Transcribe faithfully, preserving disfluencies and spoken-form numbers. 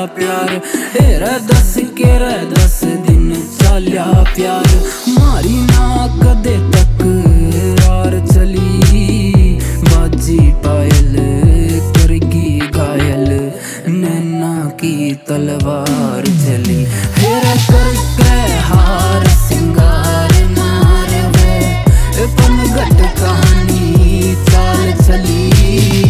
प्यार। हेरा दस के रे दस दिन चाल्या प्यार। मारी ना कदे तक यार चली, बाजी पायल करगी घायल, नैना की तलवार चली। हेरा करके हार सिंगार नार वे, पनघट कहानी चाल चली।